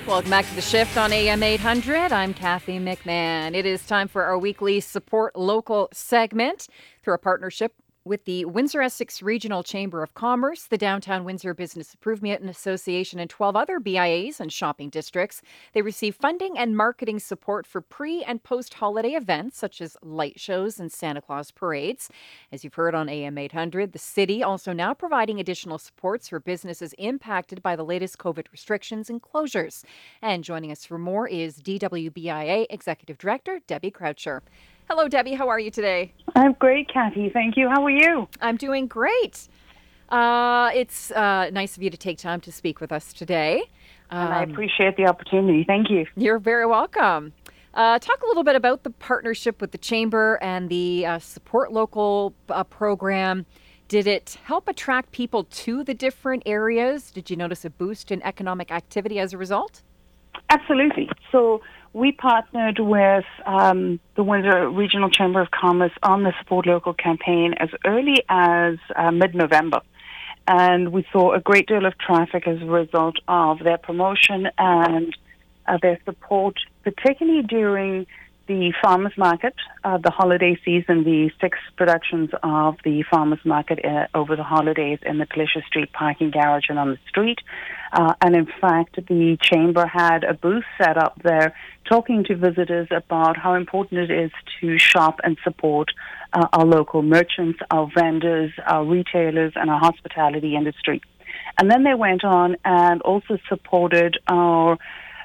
Welcome back to The Shift on AM 800. I'm Kathy McMahon. It is time for our weekly Support Local segment through a partnership with the Windsor-Essex Regional Chamber of Commerce, the Downtown Windsor Business Improvement Association, and 12 other BIAs and shopping districts. They receive funding and marketing support for pre- and post-holiday events such as light shows and Santa Claus parades. As you've heard on AM 800, the city also now providing additional supports for businesses impacted by the latest COVID restrictions and closures. And joining us for more is DWBIA Executive Director Debbie Croucher. Hello, Debbie. How are you today? I'm great, Kathy. Thank you. How are you? I'm doing great. It's nice of you to take time to speak with us today. And I appreciate the opportunity. Thank you. You're very welcome. Talk a little bit about the partnership with the Chamber and the Support Local program. Did it help attract people to the different areas? Did you notice a boost in economic activity as a result? Absolutely. So we partnered with the Windsor Regional Chamber of Commerce on the Support Local campaign as early as mid-November. And we saw a great deal of traffic as a result of their promotion and their support, particularly during the farmers market, the holiday season, the 6 productions of the farmers market over the holidays in the Felicia Street parking garage and on the street. And in fact, the chamber had a booth set up there talking to visitors about how important it is to shop and support our local merchants, our vendors, our retailers, and our hospitality industry. And then they went on and also supported our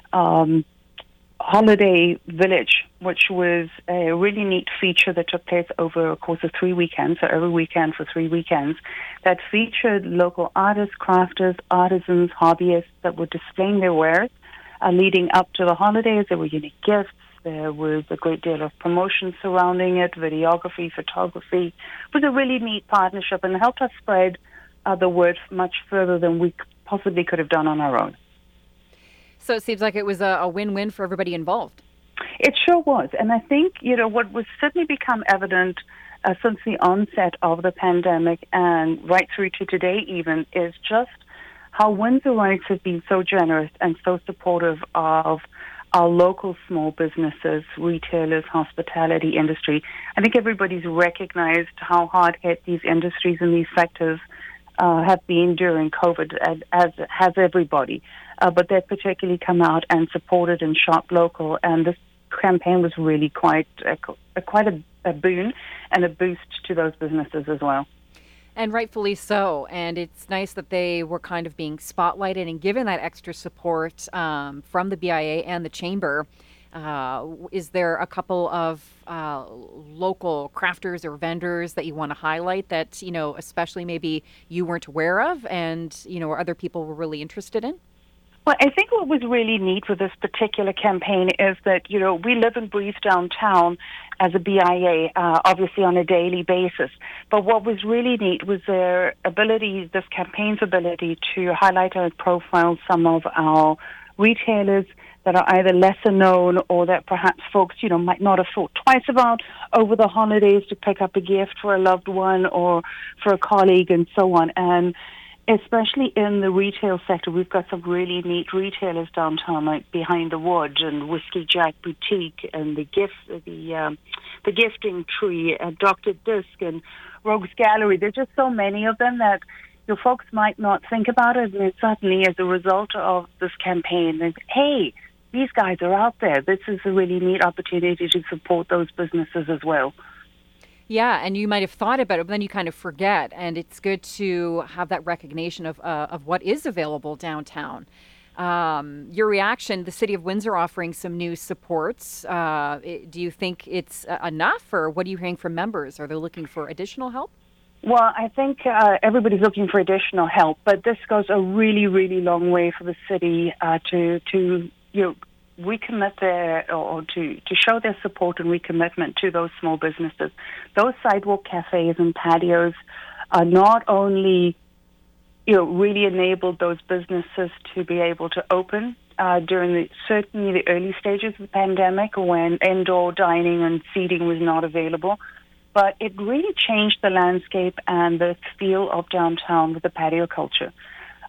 Holiday Village, which was a really neat feature that took place over a course of 3 weekends, so every weekend for 3 weekends, that featured local artists, crafters, artisans, hobbyists that were displaying their wares leading up to the holidays. There were unique gifts. There was a great deal of promotion surrounding it, videography, photography. It was a really neat partnership and helped us spread the word much further than we possibly could have done on our own. So it seems like it was a win-win for everybody involved. It sure was. And I think, what was certainly become evident since the onset of the pandemic and right through to today even is just how Windsorites have been so generous and so supportive of our local small businesses, retailers, hospitality industry. I think everybody's recognized how hard hit these industries and these sectors have been during COVID, as has everybody. But they've particularly come out and supported and shopped local. And this campaign was really quite a boon and a boost to those businesses as well. And rightfully so. And it's nice that they were kind of being spotlighted and given that extra support from the BIA and the Chamber. Is there a couple of local crafters or vendors that you want to highlight that, especially maybe you weren't aware of and, or other people were really interested in? Well, I think what was really neat with this particular campaign is that, we live and breathe downtown as a BIA, obviously on a daily basis. But what was really neat was their ability, this campaign's ability to highlight and profile some of our retailers that are either lesser known or that perhaps folks, might not have thought twice about over the holidays to pick up a gift for a loved one or for a colleague and so on. And especially in the retail sector, we've got some really neat retailers downtown, like Behind the Wood and Whiskey Jack Boutique and the Gifting Tree, Dr. Disc and Rogues Gallery. There's just so many of them that your folks might not think about it. And certainly as a result of this campaign, hey, these guys are out there. This is a really neat opportunity to support those businesses as well. Yeah, and you might have thought about it, but then you kind of forget. And it's good to have that recognition of what is available downtown. Your reaction, the City of Windsor offering some new supports. Do you think it's enough, or what are you hearing from members? Are they looking for additional help? Well, I think everybody's looking for additional help, but this goes a really, really long way for the city to recommit to show their support and recommitment to those small businesses. Those sidewalk cafes and patios are not only, really enabled those businesses to be able to open during certainly the early stages of the pandemic when indoor dining and seating was not available, but it really changed the landscape and the feel of downtown with the patio culture.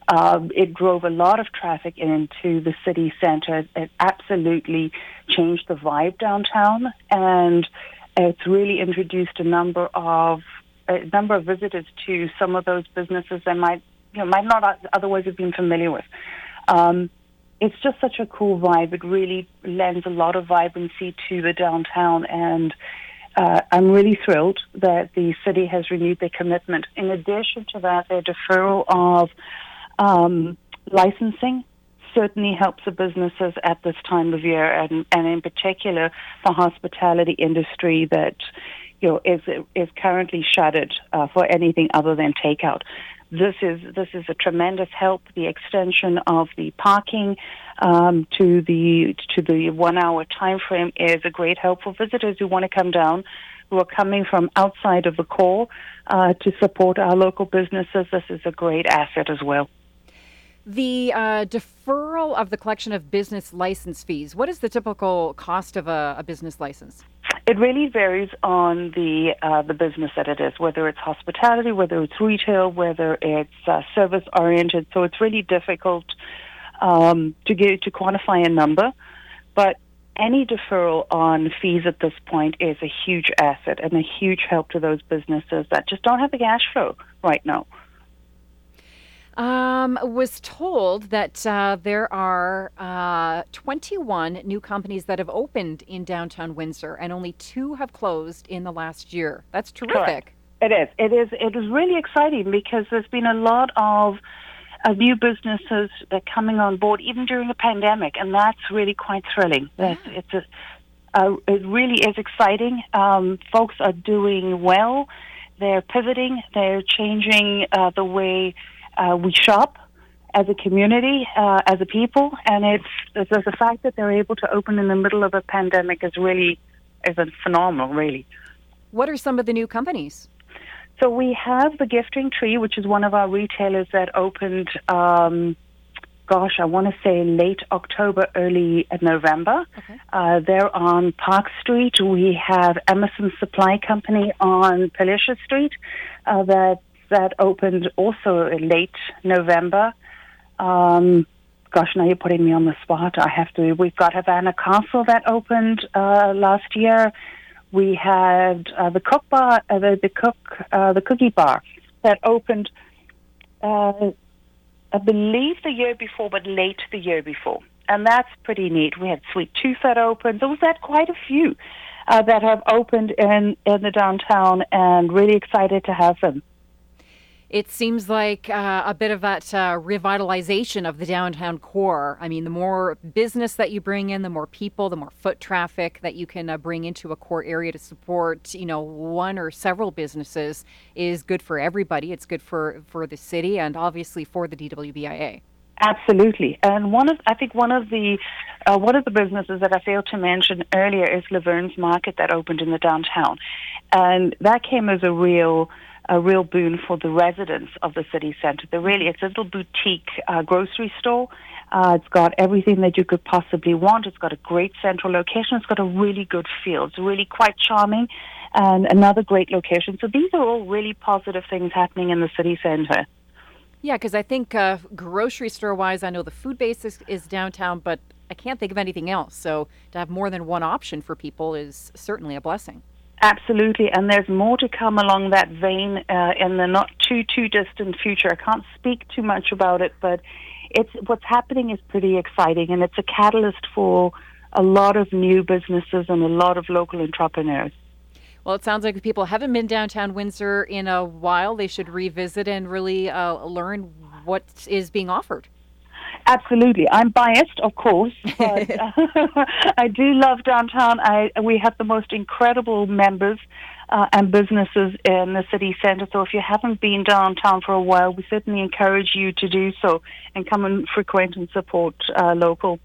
It drove a lot of traffic into the city center. It absolutely changed the vibe downtown, and it's really introduced a number of visitors to some of those businesses that might not otherwise have been familiar with. It's just such a cool vibe. It really lends a lot of vibrancy to the downtown, and I'm really thrilled that the city has renewed their commitment. In addition to that, their deferral of licensing certainly helps the businesses at this time of year, and in particular the hospitality industry that is currently shuttered for anything other than takeout. This is a tremendous help. The extension of the parking to the 1 hour time frame is a great help for visitors who want to come down, who are coming from outside of the core to support our local businesses. This is a great asset as well. The deferral of the collection of business license fees. What is the typical cost of a business license? It really varies on the business that it is, whether it's hospitality, whether it's retail, whether it's service oriented. So it's really difficult to quantify a number, but any deferral on fees at this point is a huge asset and a huge help to those businesses that just don't have the cash flow right now. Was told that there are 21 new companies that have opened in downtown Windsor, and only 2 have closed in the last year. That's terrific. Correct. It is. It is really exciting because there's been a lot of new businesses that are coming on board, even during the pandemic, and that's really quite thrilling. Yeah. It really is exciting. Folks are doing well. They're pivoting. They're changing the way we shop as a community, as a people, and it's the fact that they're able to open in the middle of a pandemic is phenomenal, really. What are some of the new companies? So we have the Gifting Tree, which is one of our retailers that opened, I want to say late October, early November. Okay. They're on Park Street. We have Emerson Supply Company on Pelicia Street that opened also late November. Now you're putting me on the spot. We've got Havana Castle that opened last year. We had the Cook Bar, the Cookie Bar that opened, I believe the year before, but late the year before. And that's pretty neat. We had Sweet Tooth that opened. So we've had quite a few that have opened in the downtown, and really excited to have them. It seems like a bit of that revitalization of the downtown core. I mean, the more business that you bring in, the more people, the more foot traffic that you can bring into a core area to support, one or several businesses is good for everybody. It's good for the city and obviously for the DWBIA. Absolutely. And one of the businesses that I failed to mention earlier is Laverne's Market that opened in the downtown. And that came as a real boon for the residents of the city center. It's a little boutique grocery store. It's got everything that you could possibly want. It's got a great central location. It's got a really good feel. It's really quite charming, and another great location. So these are all really positive things happening in the city center. Yeah, because I think grocery store-wise, I know the food base is downtown, but I can't think of anything else. So to have more than one option for people is certainly a blessing. Absolutely, and there's more to come along that vein in the not too distant future. I can't speak too much about it, but what's happening is pretty exciting, and it's a catalyst for a lot of new businesses and a lot of local entrepreneurs. Well, it sounds like if people haven't been downtown Windsor in a while, they should revisit and really learn what is being offered. Absolutely. I'm biased, of course, but I do love downtown. We have the most incredible members and businesses in the city center. So if you haven't been downtown for a while, we certainly encourage you to do so and come and frequent and support local.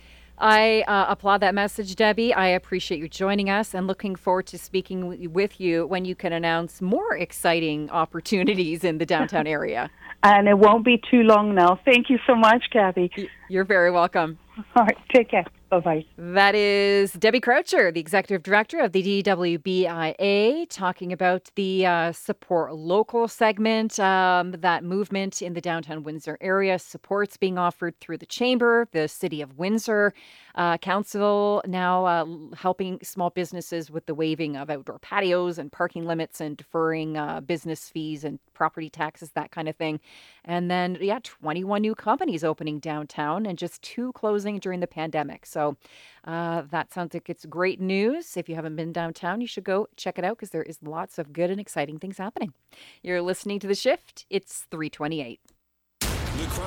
I applaud that message, Debbie. I appreciate you joining us and looking forward to speaking with you when you can announce more exciting opportunities in the downtown area. And it won't be too long now. Thank you so much, Kathy. You're very welcome. All right. Take care. Bye-bye. That is Debbie Croucher, the executive director of the DWBIA, talking about the Support Local segment. That movement in the downtown Windsor area, supports being offered through the Chamber, the City of Windsor Council, now helping small businesses with the waiving of outdoor patios and parking limits and deferring business fees and property taxes, that kind of thing. And then, 21 new companies opening downtown and just 2 closing during the pandemic. So that sounds like it's great news. If you haven't been downtown, you should go check it out because there is lots of good and exciting things happening. You're listening to The Shift. It's 3:28.